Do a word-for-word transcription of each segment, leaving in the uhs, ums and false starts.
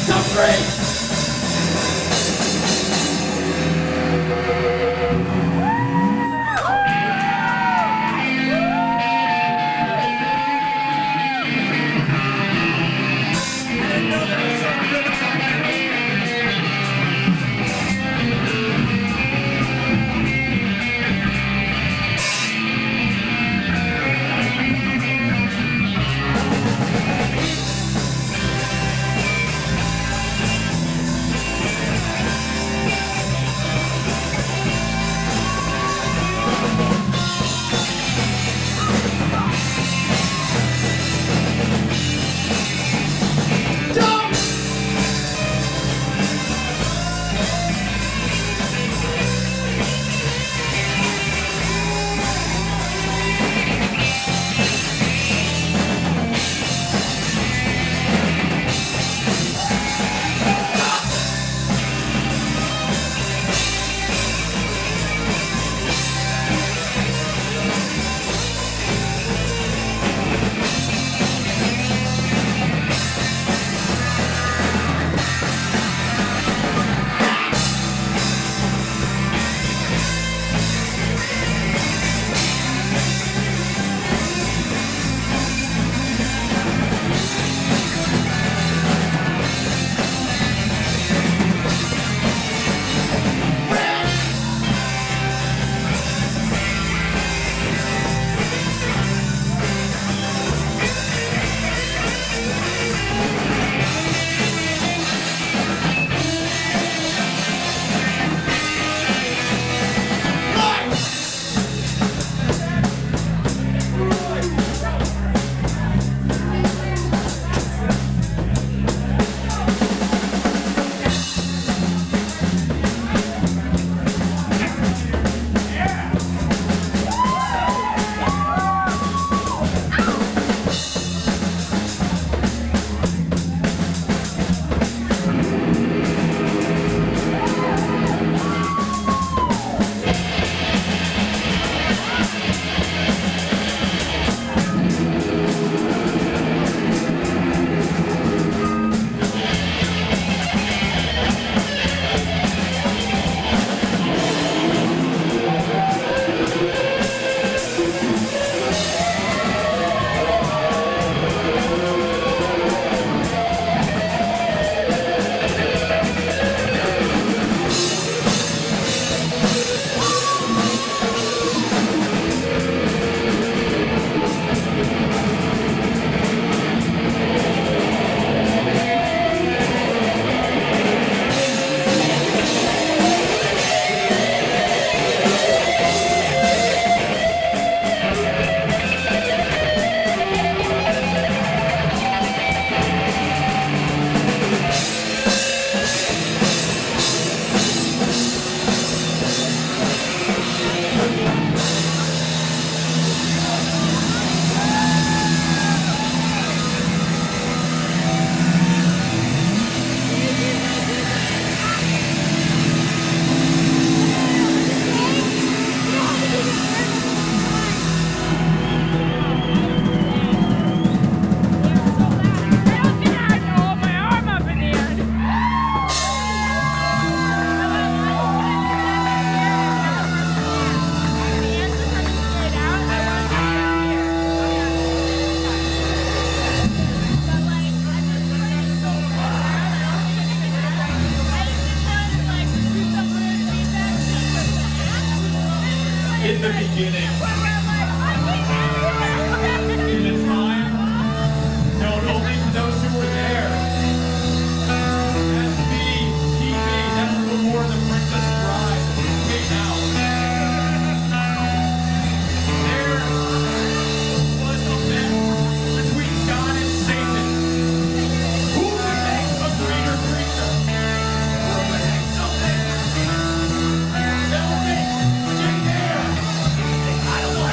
Suffering! in the beginning. In the time known only to those who were there. As me, T V, that's before the Princess Bride came out. There was a bet between God and Satan. Who would make a greater creature? Who would make something that would make skin hair? I don't want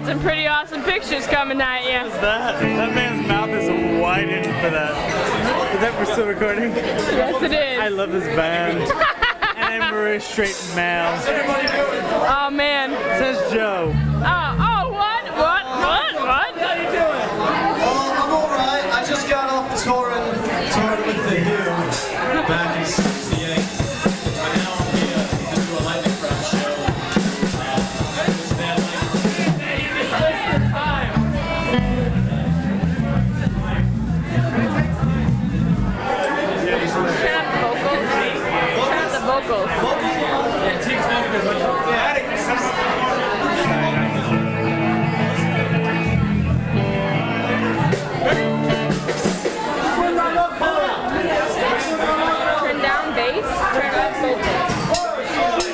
some pretty awesome pictures coming at you. What is that? That man's mouth is widened for that. Is that for still recording? Yes, it is. I love this band. And I'm very straight male. Oh man. Says Joe. Oh, oh, what? What? What? What? How you doing? Oh, I'm alright. I just got off touring, touring with The Who back in sixty-eight. And now I'm here to do a lightning round show. Uh, this band, Hey, you just wasted time. Turn up the vocals. Turn up the vocals. Yeah, Teague's vocals. Turn down bass. Turn up vocals.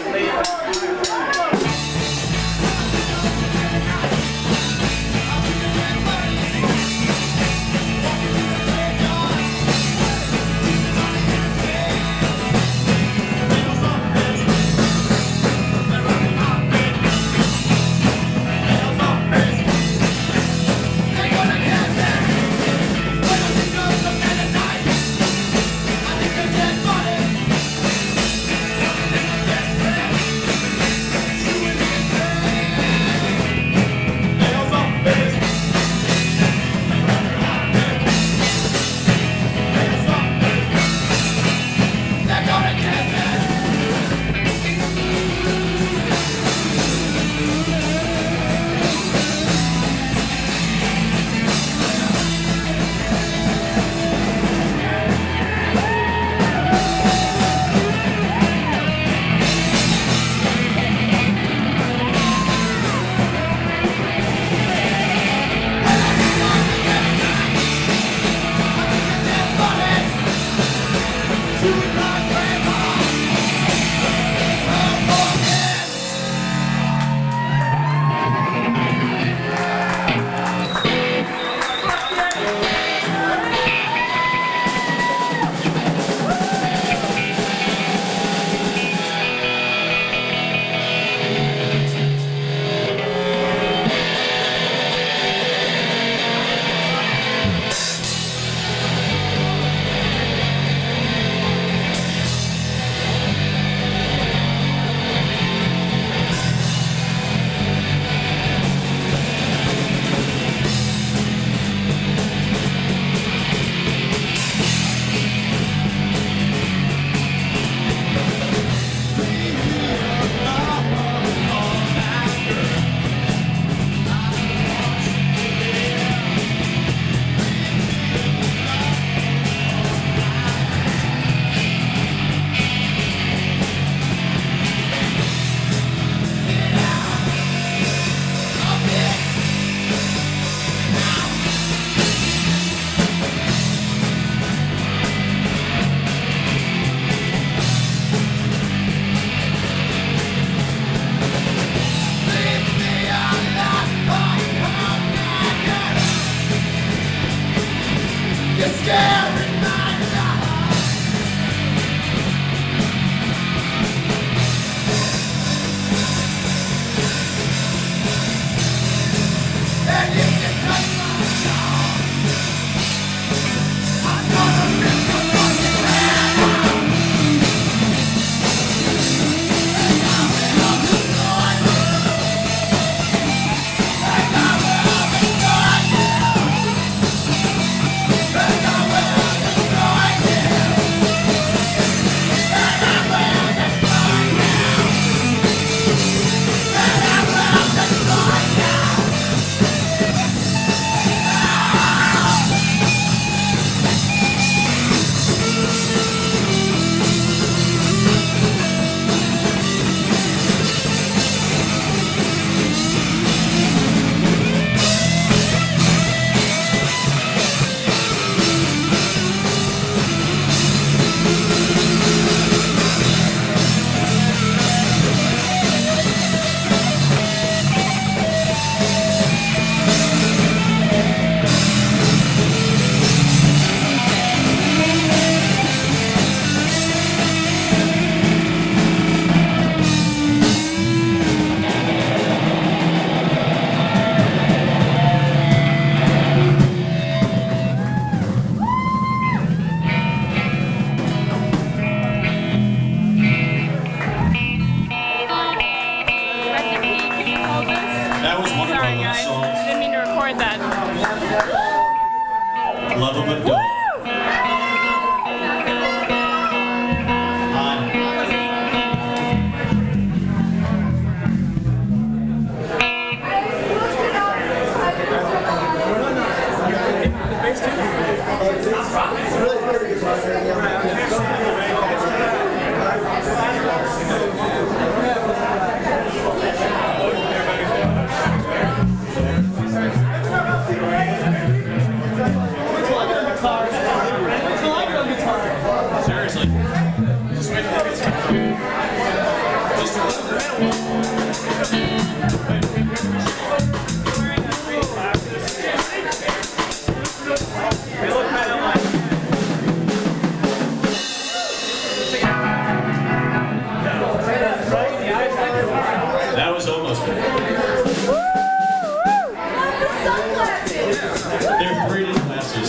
Back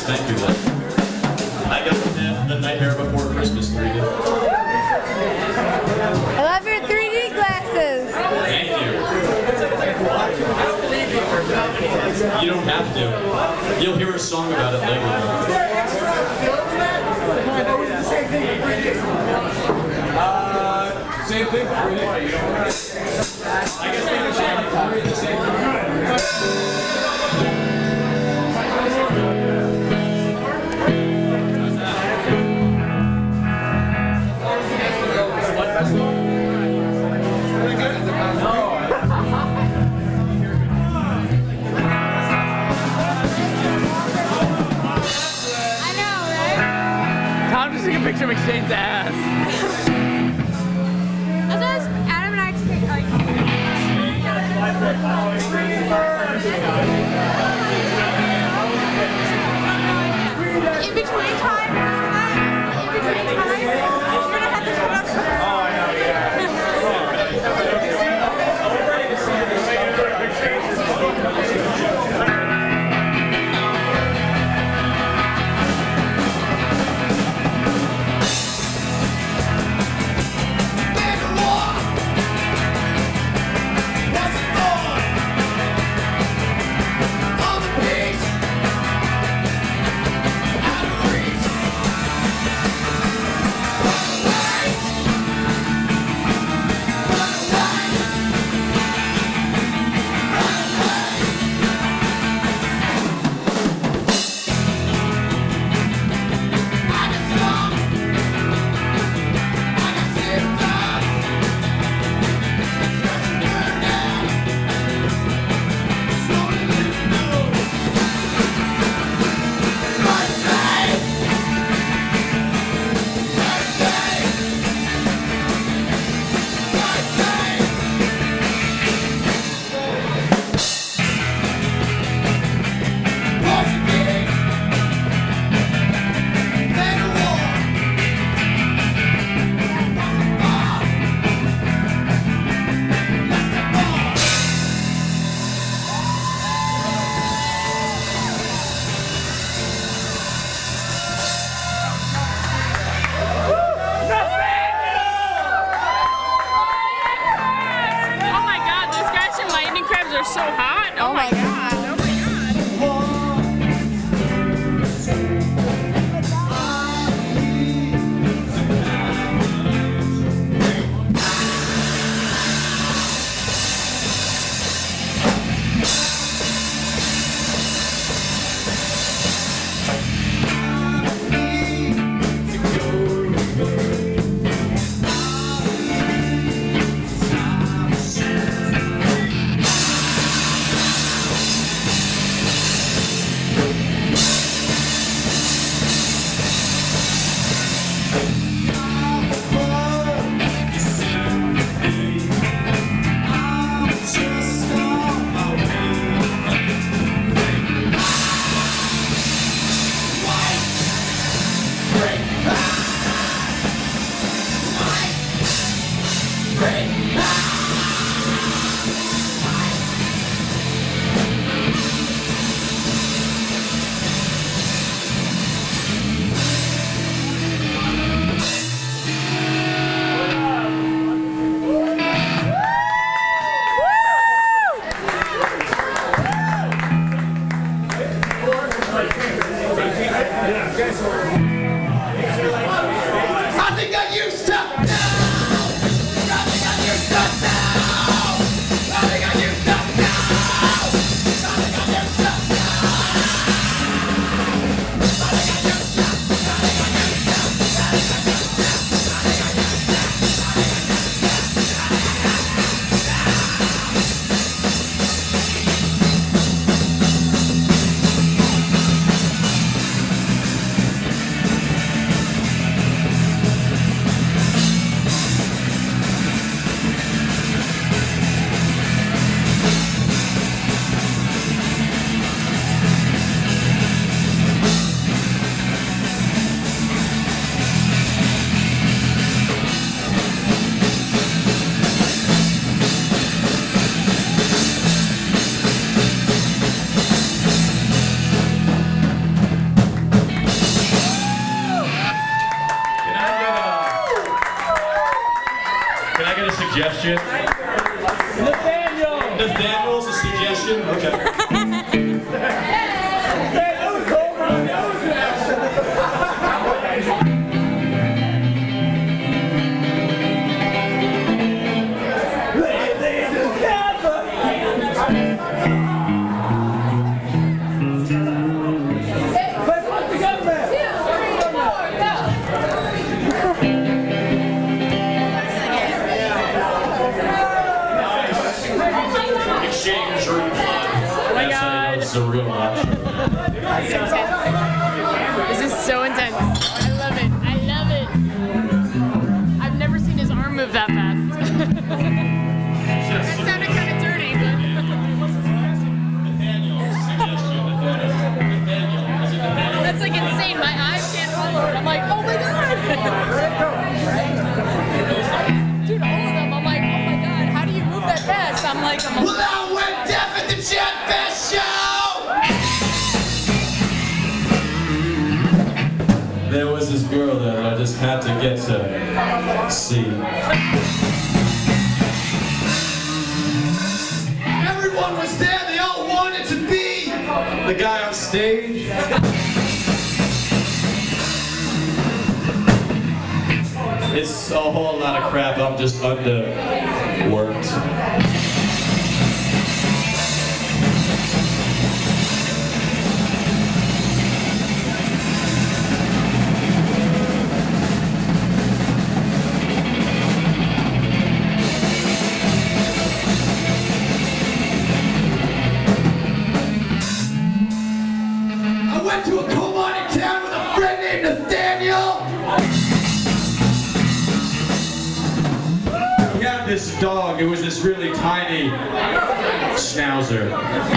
Thank you, then. I got the, the Nightmare Before Christmas three D. I love your three D glasses. Thank you. You don't have to. You'll hear a song about it later. Uh, same thing. I guess they can change the same thing. Tom just took a picture of McShane's ass. That's what Adam and I expect, like. In between time, in between time, we're gonna have this production. Oh, I know, yeah. They're so hot. Oh, my god. Oh my suggestion? Nathaniel! Nathaniel's a suggestion? Okay. Exchange room. Oh my God. This is a real watch. This is so intense. I love it. I love it. I've never seen his arm move that fast. That sounded kind of dirty, but. That's like insane. My eyes can't follow it. I'm like, oh my God. Dude, all of them. I'm like, oh my God. How do you move that fast? I'm like, I'm Well, I went deaf at the Jet Fest show! There was this girl there that I just had to get to see. Everyone was there, they all wanted to be the guy on stage. It's a whole lot of crap, I'm just underworked. I went to a coal mining town with a friend named Nathaniel. We had this dog. It was this really tiny schnauzer.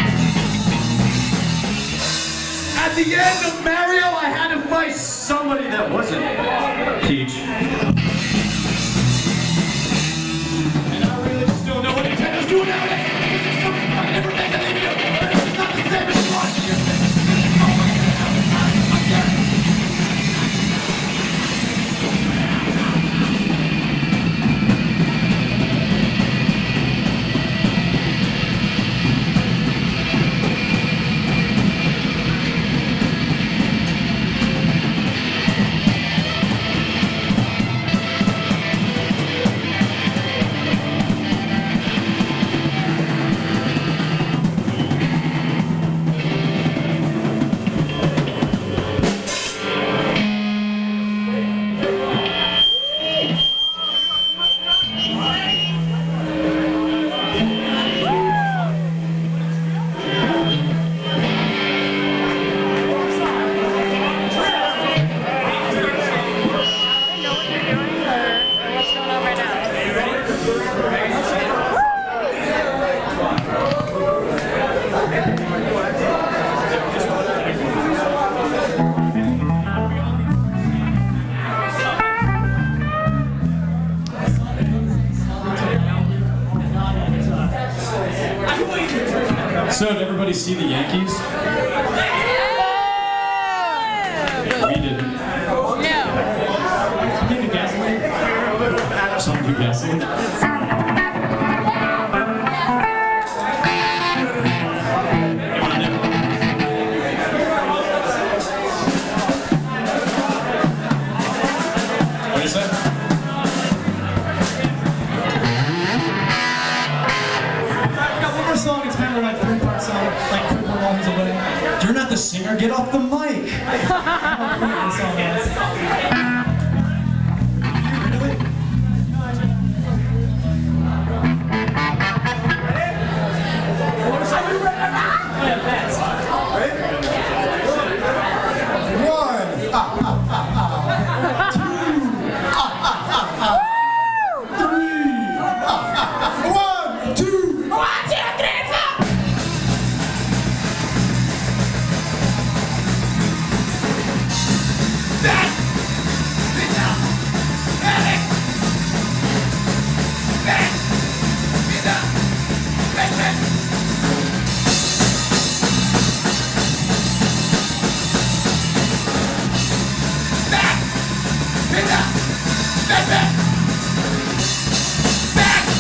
At the end of Mario, I had to fight somebody that wasn't Peach. And I really just don't know what Nintendo's doing nowadays. This is something I never meant to leave you. But it's not the same as watching your thing. So, did everybody see the Yankees? We didn't. No. Some do gasoline. Some do gasoline. Come on, Nick. What is that? Song, it's kind of like three-part song, like Cooper Walls Away. You're not the singer, get off the mic! Back!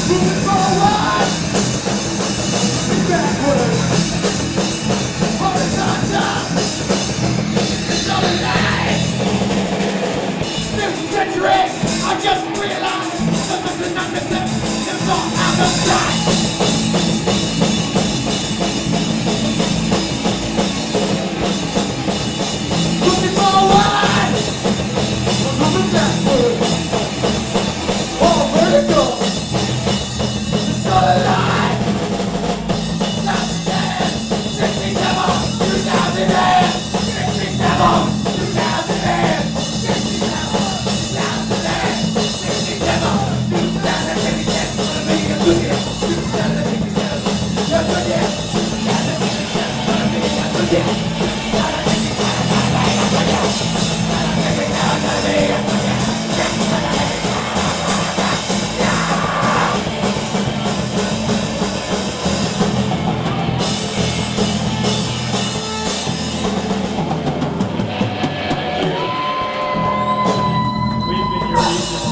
I just realized that this is not the thing. It's all out of sight. Looking forward, or moving backward, or vertical. It's not a lie. Last ten, sixty-seven, two thousand eight, sixty-seven, two thousand eight, sixty-seven, two thousand eight, sixty-seven, two thousand sixty-seven. Gonna make it look at two thousand sixty-seven. Just look at two thousand sixty-seven. Gonna make it look at. We've been your agents.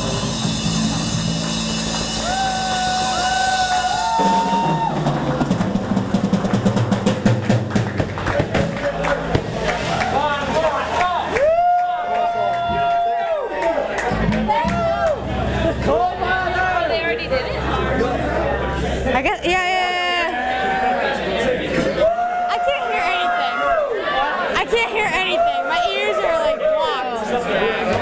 They already did it? I guess, yeah, yeah, yeah, yeah. I can't hear anything. I can't hear anything. My ears are like blocked.